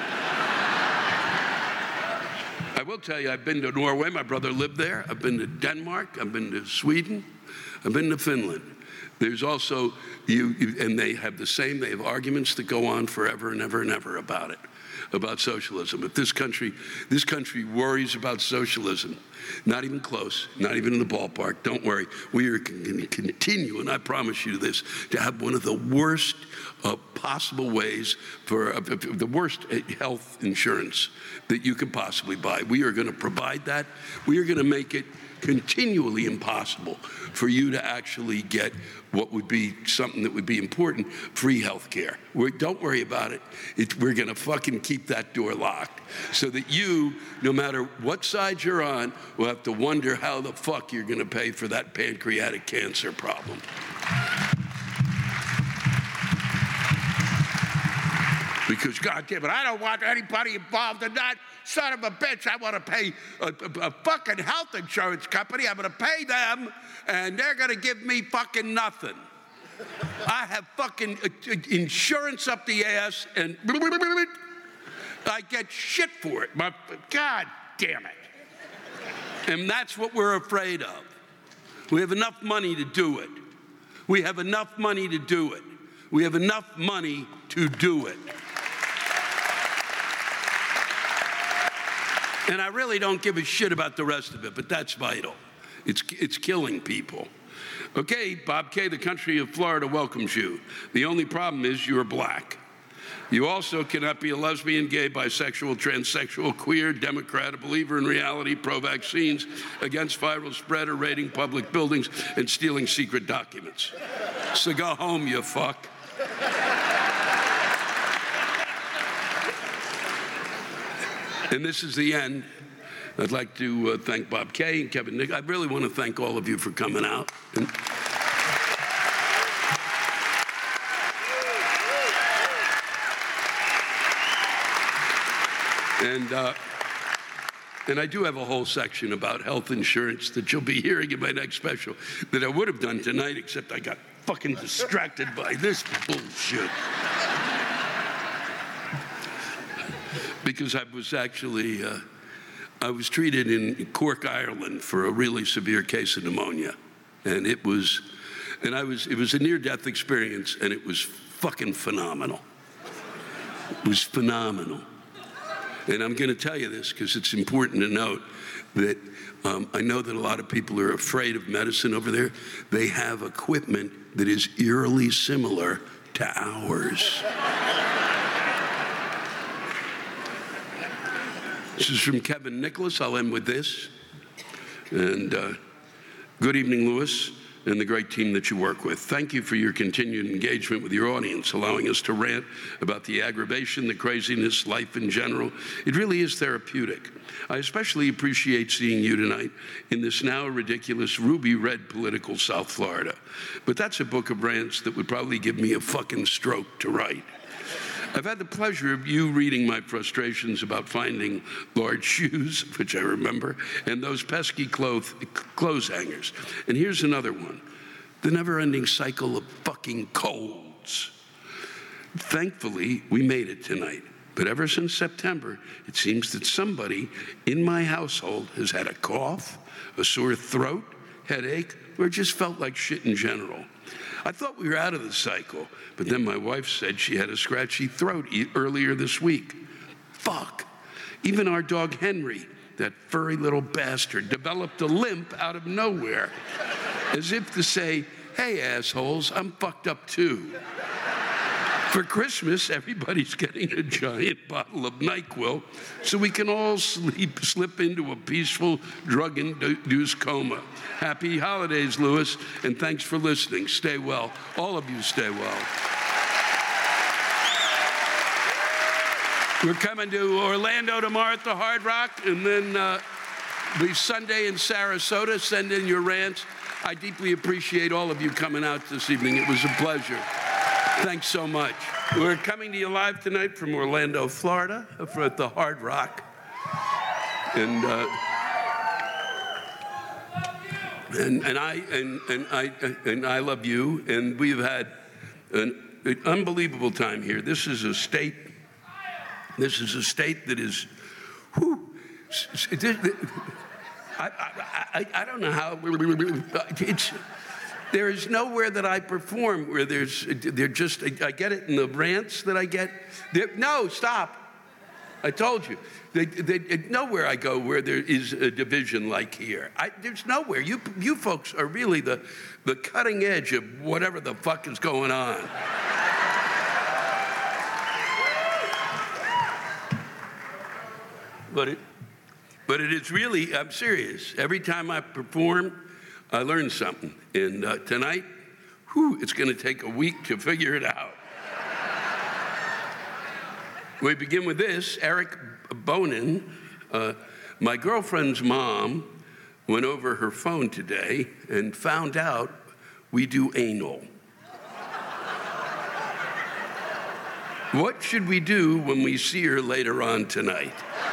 I will tell you, I've been to Norway. My brother lived there. I've been to Denmark. I've been to Sweden. I've been to Finland. There's also, and they have the same, they have arguments that go on forever and ever and ever about it, about socialism. If this country worries about socialism, not even close, not even in the ballpark, don't worry. We are going to continue, and I promise you this, to have one of the worst possible ways for the worst health insurance that you could possibly buy. We are going to provide that. We are going to make it continually impossible for you to actually get what would be something that would be important, free health care. Don't worry about it. We're going to fucking keep that door locked so that you, no matter what side you're on, will have to wonder how the fuck you're going to pay for that pancreatic cancer problem. Because, goddamn it, I don't want anybody involved in that. Son of a bitch, I want to pay a fucking health insurance company. I'm going to pay them, and they're going to give me fucking nothing. I have fucking insurance up the ass, and I get shit for it. God damn it. And that's what we're afraid of. We have enough money to do it. We have enough money to do it. We have enough money to do it. And I really don't give a shit about the rest of it, but that's vital. It's killing people. Okay, Bob K., the country of Florida welcomes you. The only problem is you're black. You also cannot be a lesbian, gay, bisexual, transsexual, queer, Democrat, a believer in reality, pro-vaccines, against viral spread, or raiding public buildings, and stealing secret documents. So go home, you fuck. And this is the end. I'd like to thank Bob K. and Kevin Nick. I really want to thank all of you for coming out. And I do have a whole section about health insurance that you'll be hearing in my next special that I would have done tonight, except I got fucking distracted by this bullshit. Because I was actually, I was treated in Cork, Ireland for a really severe case of pneumonia. And it was a near-death experience, and it was fucking phenomenal. It was phenomenal. And I'm going to tell you this because it's important to note that I know that a lot of people are afraid of medicine over there. They have equipment that is eerily similar to ours. This is from Kevin Nicholas. I'll end with this. And good evening, Louis, and the great team that you work with. Thank you for your continued engagement with your audience, allowing us to rant about the aggravation, the craziness, life in general. It really is therapeutic. I especially appreciate seeing you tonight in this now ridiculous ruby red political South Florida. But that's a book of rants that would probably give me a fucking stroke to write. I've had the pleasure of you reading my frustrations about finding large shoes, which I remember, and those pesky clothes hangers. And here's another one, the never-ending cycle of fucking colds. Thankfully, we made it tonight. But ever since September, it seems that somebody in my household has had a cough, a sore throat, headache, or just felt like shit in general. I thought we were out of the cycle, but then my wife said she had a scratchy throat earlier this week. Fuck. Even our dog Henry, that furry little bastard, developed a limp out of nowhere, as if to say, hey, assholes, I'm fucked up too. For Christmas, everybody's getting a giant bottle of NyQuil so we can all slip into a peaceful, drug-induced coma. Happy holidays, Louis, and thanks for listening. Stay well. All of you stay well. We're coming to Orlando tomorrow at the Hard Rock, and then we Sunday in Sarasota. Send in your rants. I deeply appreciate all of you coming out this evening. It was a pleasure. Thanks so much. We're coming to you live tonight from Orlando, Florida, at the Hard Rock. And I love you, and we've had an unbelievable time here. This is a state that is, I don't know how, there is nowhere that I perform where I get it in the rants that I get. No, stop. I told you. Nowhere I go where there is a division like here. There's nowhere. You folks are really the cutting edge of whatever the fuck is going on. But it is really, I'm serious. Every time I perform, I learn something. And tonight, it's going to take a week to figure it out. We begin with this. Eric Bonin, my girlfriend's mom, went over her phone today and found out we do anal. What should we do when we see her later on tonight?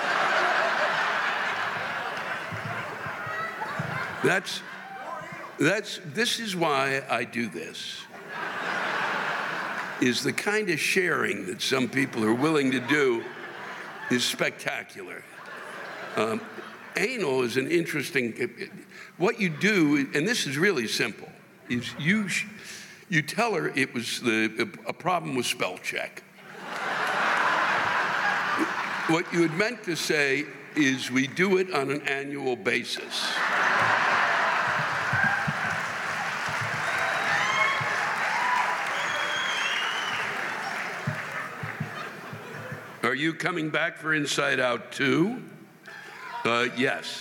This is why I do this. Is the kind of sharing that some people are willing to do is spectacular. Anal is an interesting, what you do, and this is really simple, is you tell her it was a problem with spell check. What you had meant to say is we do it on an annual basis. Are you coming back for Inside Out 2? Yes.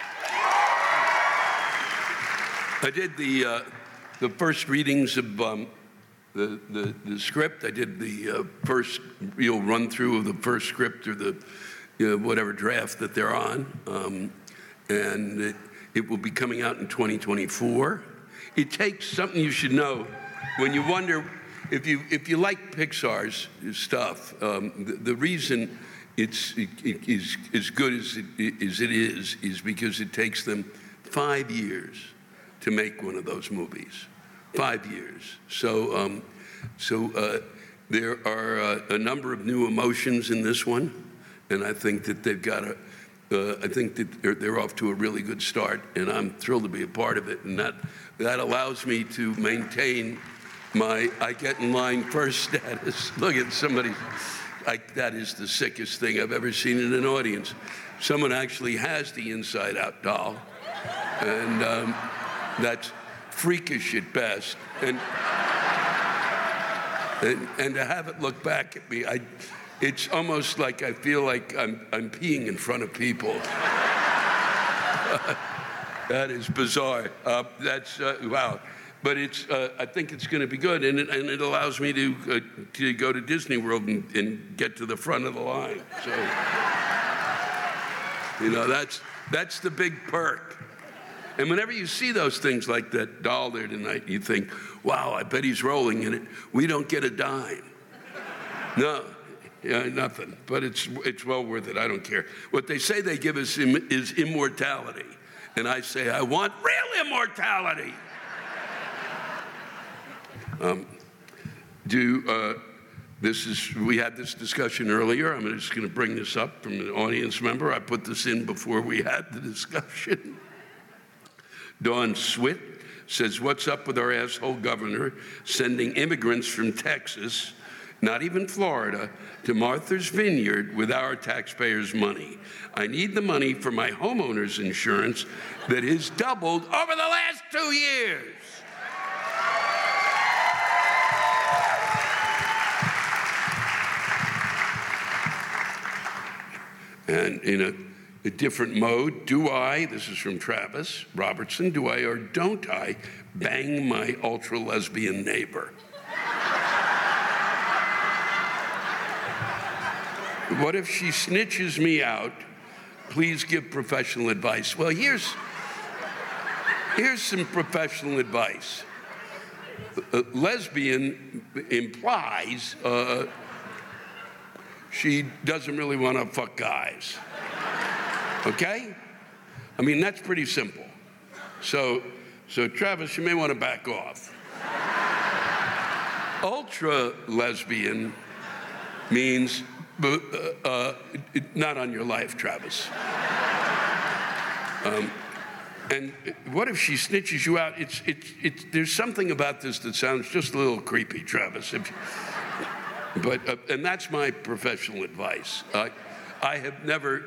I did the first readings of the script. I did the first real run-through of the first script or the whatever draft that they're on. And it will be coming out in 2024. It takes something you should know when you wonder, if you like Pixar's stuff, the reason it's as good as it is because it takes them 5 years to make one of those movies. 5 years. So there are a number of new emotions in this one, and I think that they've got I think that they're off to a really good start, and I'm thrilled to be a part of it, and that allows me to maintain my I get in line first status. Look at somebody, that is the sickest thing I've ever seen in an audience. Someone actually has the Inside Out doll, and that's freakish at best. And to have it look back at me, it's almost like I feel like I'm peeing in front of people. That is bizarre. That's wow. But I think it's going to be good, and it allows me to go to Disney World and get to the front of the line. So, that's the big perk. And whenever you see those things like that doll there tonight, you think, wow, I bet he's rolling in it. We don't get a dime. No, nothing. But it's well worth it. I don't care. What they say they give us is immortality. And I say, I want real immortality. We had this discussion earlier. I'm just going to bring this up from an audience member. I put this in before we had the discussion. Dawn Swit says, what's up with our asshole governor sending immigrants from Texas, not even Florida, to Martha's Vineyard with our taxpayers' money? I need the money for my homeowner's insurance that has doubled over the last 2 years. And in a different mode, this is from Travis Robertson, do I or don't I bang my ultra-lesbian neighbor? What if she snitches me out? Please give professional advice. Well, here's some professional advice. Lesbian implies she doesn't really want to fuck guys. Okay? I mean, that's pretty simple. So Travis, you may want to back off. Ultra lesbian means not on your life, Travis. And what if she snitches you out? There's something about this that sounds just a little creepy, Travis. And that's my professional advice. I have never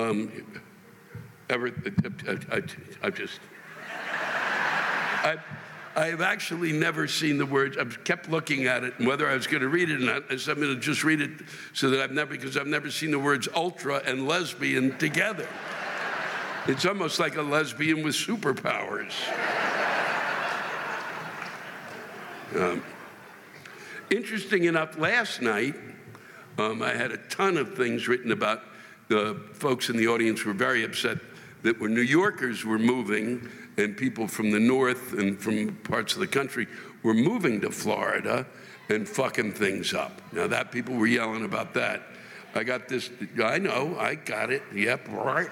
I have actually never seen the words. I've kept looking at it and whether I was going to read it or not. So I'm going to just read it so that because I've never seen the words ultra and lesbian together. It's almost like a lesbian with superpowers. Interesting enough, last night, I had a ton of things written about folks in the audience were very upset that when New Yorkers were moving and people from the north and from parts of the country were moving to Florida and fucking things up. Now that people were yelling about that. I got this, I know, I got it, yep, right.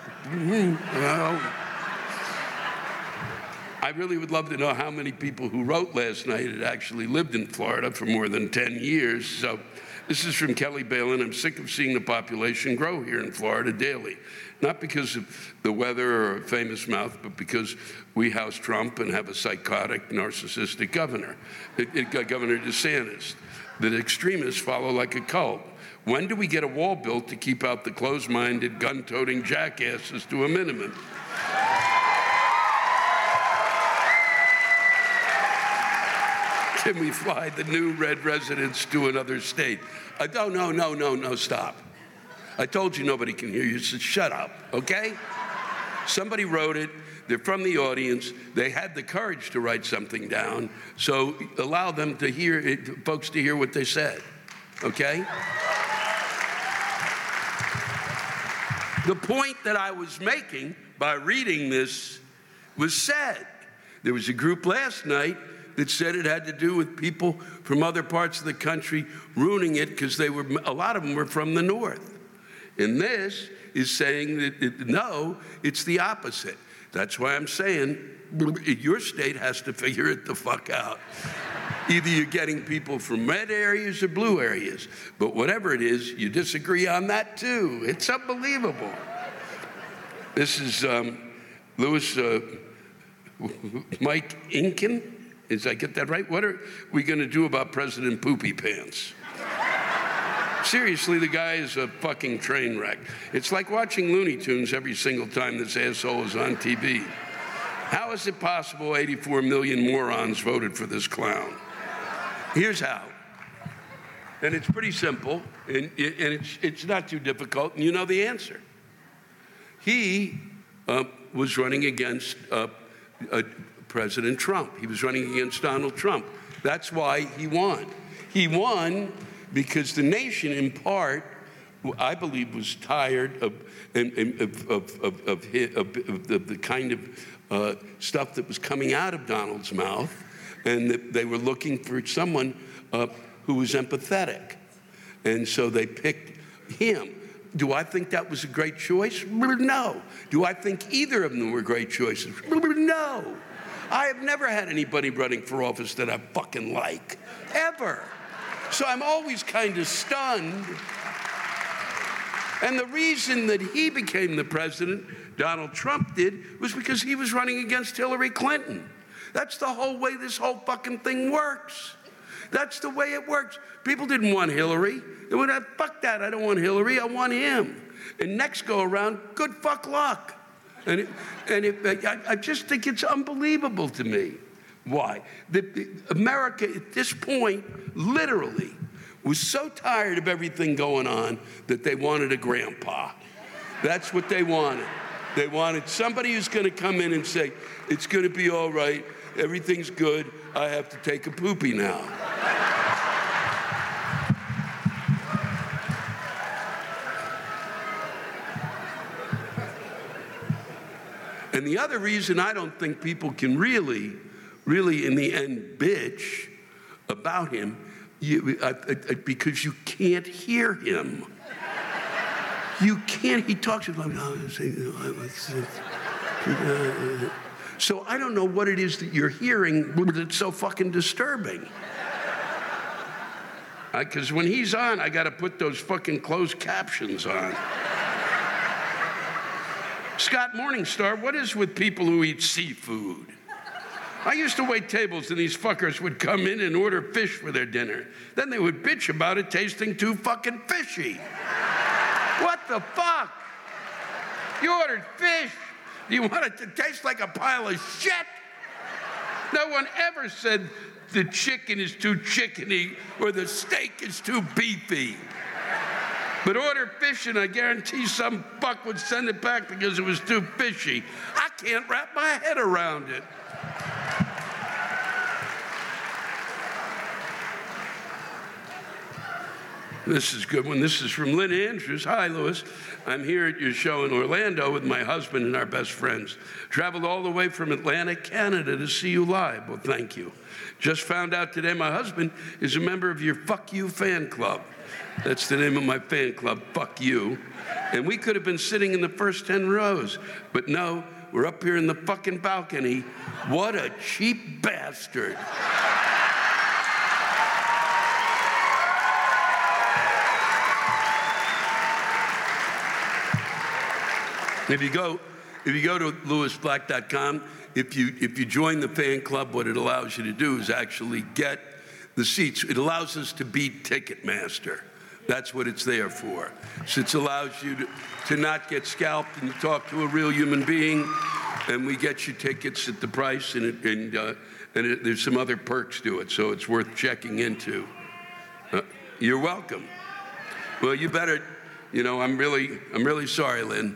I really would love to know how many people who wrote last night had actually lived in Florida for more than 10 years. So this is from Kelly Balin. I'm sick of seeing the population grow here in Florida daily. Not because of the weather or a famous mouth, but because we house Trump and have a psychotic, narcissistic governor, Governor DeSantis, that extremists follow like a cult. When do we get a wall built to keep out the closed-minded, gun-toting jackasses to a minimum? Can we fly the new red residents to another state? No, stop. I told you nobody can hear you, so shut up, okay? Somebody wrote it. They're from the audience. They had the courage to write something down, so allow them to hear it, folks to hear what they said, okay? The point that I was making by reading this was said. There was a group last night that said it had to do with people from other parts of the country ruining it because a lot of them were from the north. And this is saying that, no, it's the opposite. That's why I'm saying your state has to figure it the fuck out. Either you're getting people from red areas or blue areas. But whatever it is, you disagree on that too. It's unbelievable. This is Louis Mike Incan. Did I get that right? What are we going to do about President Poopy Pants? Seriously, the guy is a fucking train wreck. It's like watching Looney Tunes every single time this asshole is on TV. How is it possible 84 million morons voted for this clown? Here's how. And it's pretty simple, and it's not too difficult, and you know the answer. He was running against President Trump. He was running against Donald Trump. That's why he won. He won because the nation, in part, I believe, was tired of the kind of stuff that was coming out of Donald's mouth, and that they were looking for someone who was empathetic. And so they picked him. Do I think that was a great choice? No. Do I think either of them were great choices? No. I have never had anybody running for office that I fucking like, ever. So I'm always kind of stunned. And the reason that he became the president, Donald Trump did, was because he was running against Hillary Clinton. That's the whole way this whole fucking thing works. That's the way it works. People didn't want Hillary. They would have, fuck that, I don't want Hillary, I want him. And next go around, good fuck luck. I just think it's unbelievable to me. Why? America at this point, literally, was so tired of everything going on that they wanted a grandpa. That's what they wanted. They wanted somebody who's going to come in and say, it's going to be all right, everything's good, I have to take a poopy now. And the other reason I don't think people can really in the end bitch about him, because you can't hear him. You can't, he talks about, so I don't know what it is that you're hearing that's so fucking disturbing. Because when he's on, I got to put those fucking closed captions on. Scott Morningstar, what is with people who eat seafood? I used to wait tables and these fuckers would come in and order fish for their dinner. Then they would bitch about it tasting too fucking fishy. What the fuck? You ordered fish. You want it to taste like a pile of shit? No one ever said the chicken is too chickeny or the steak is too beefy. But order fish and I guarantee some fuck would send it back because it was too fishy. I can't wrap my head around it. This is a good one. This is from Lynn Andrews. Hi, Louis. I'm here at your show in Orlando with my husband and our best friends. Traveled all the way from Atlanta, Canada to see you live. Well, thank you. Just found out today my husband is a member of your Fuck You fan club. That's the name of my fan club, Fuck You. And we could have been sitting in the first 10 rows. But no, we're up here in the fucking balcony. What a cheap bastard. If you go to lewisblack.com, if you join the fan club, what it allows you to do is actually get the seats. It allows us to beat Ticketmaster. That's what it's there for. So it allows you to not get scalped and you talk to a real human being, and we get you tickets at the price, and there's some other perks to it, so it's worth checking into. You're welcome. Well, you better, I'm really sorry, Lynn.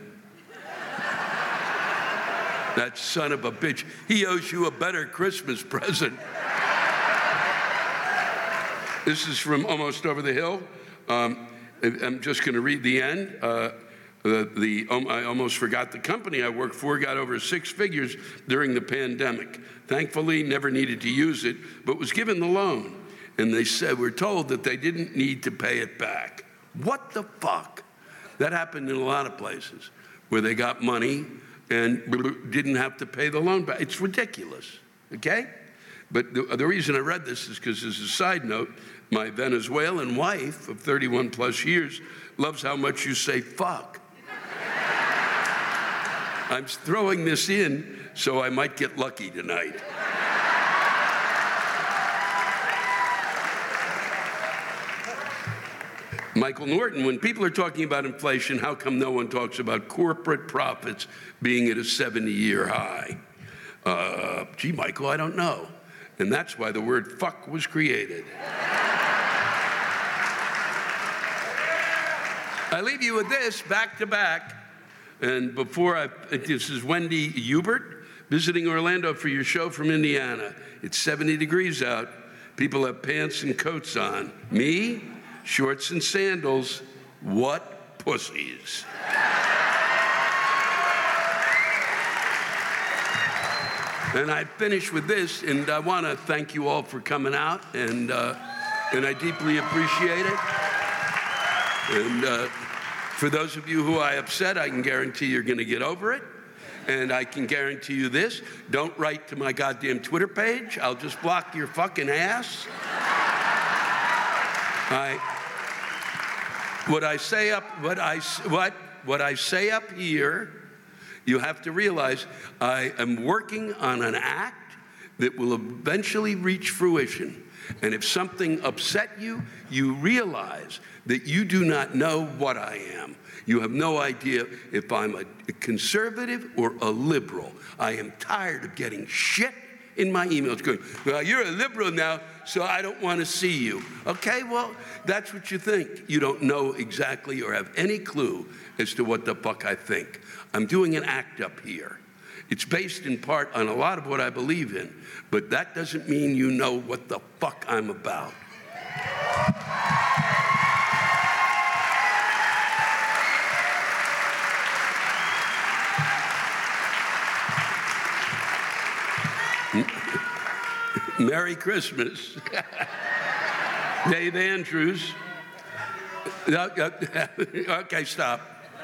That son of a bitch. He owes you a better Christmas present. This is from Almost Over the Hill. I'm just going to read the end. I almost forgot the company I worked for got over 6 figures during the pandemic. Thankfully, never needed to use it, but was given the loan. And we're told that they didn't need to pay it back. What the fuck? That happened in a lot of places where they got money and didn't have to pay the loan back. It's ridiculous, okay? But the reason I read this is because, as a side note, my Venezuelan wife of 31 plus years loves how much you say fuck. I'm throwing this in so I might get lucky tonight. Michael Norton, when people are talking about inflation, how come no one talks about corporate profits being at a 70-year high? Gee, Michael, I don't know. And that's why the word fuck was created. I leave you with this back to back. And this is Wendy Hubert visiting Orlando for your show from Indiana. It's 70 degrees out. People have pants and coats on. Me? Shorts and sandals. What pussies. And I finish with this, and I want to thank you all for coming out, and I deeply appreciate it. And for those of you who I upset, I can guarantee you're going to get over it. And I can guarantee you this: don't write to my goddamn Twitter page. I'll just block your fucking ass. What I say up here, you have to realize I am working on an act that will eventually reach fruition. And if something upset you, you realize that you do not know what I am. You have no idea if I'm a conservative or a liberal. I am tired of getting shit in my emails going, well, you're a liberal now, so I don't want to see you. Okay, well, that's what you think. You don't know exactly or have any clue as to what the fuck I think. I'm doing an act up here. It's based in part on a lot of what I believe in, but that doesn't mean you know what the fuck I'm about. Merry Christmas. Dave Andrews. Okay, stop.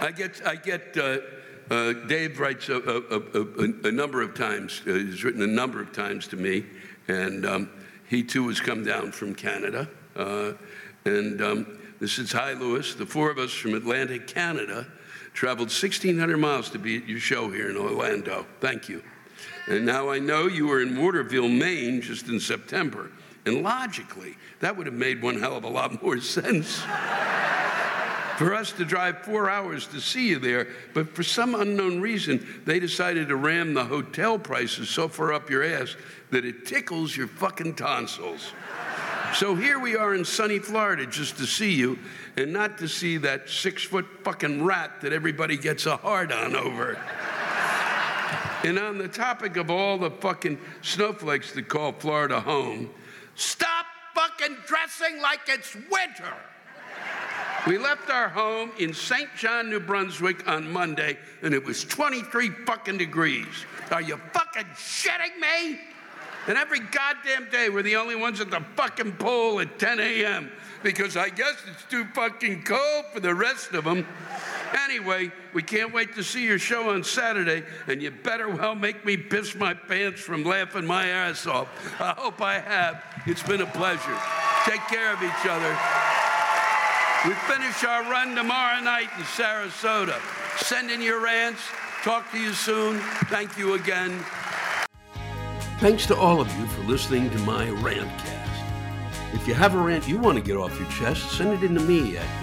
I get. Dave writes a number of times. He's written a number of times to me, and he too has come down from Canada. This is hi, Louis. The four of us from Atlantic Canada traveled 1,600 miles to be at your show here in Orlando. Thank you. And now I know you were in Waterville, Maine, just in September. And logically, that would have made one hell of a lot more sense for us to drive 4 hours to see you there. But for some unknown reason, they decided to ram the hotel prices so far up your ass that it tickles your fucking tonsils. So here we are in sunny Florida just to see you and not to see that 6-foot fucking rat that everybody gets a hard-on over. And on the topic of all the fucking snowflakes that call Florida home, stop fucking dressing like it's winter. We left our home in St. John, New Brunswick on Monday, and it was 23 fucking degrees. Are you fucking shitting me? And every goddamn day, we're the only ones at the fucking pool at 10 a.m. because I guess it's too fucking cold for the rest of them. Anyway, we can't wait to see your show on Saturday, and you better well make me piss my pants from laughing my ass off. I hope I have. It's been a pleasure. Take care of each other. We finish our run tomorrow night in Sarasota. Send in your rants. Talk to you soon. Thank you again. Thanks to all of you for listening to my Rantcast. If you have a rant you want to get off your chest, send it in to me at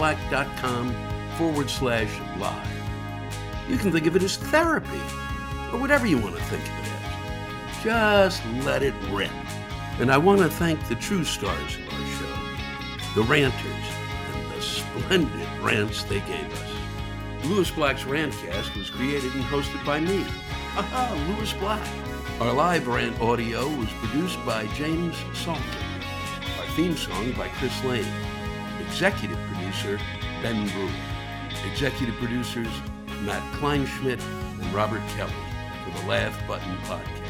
lewisblack.com/live. You can think of it as therapy, or whatever you want to think of it as. Just let it rip. And I want to thank the true stars of our show, the ranters, and the splendid rants they gave us. Lewis Black's Rantcast was created and hosted by me, Lewis Black. Our live rant audio was produced by James Salter. Our theme song by Chris Lane. Executive producer, Ben Brewer. Executive producers, Matt Kleinschmidt and Robert Kelly for the Laugh Button Podcast.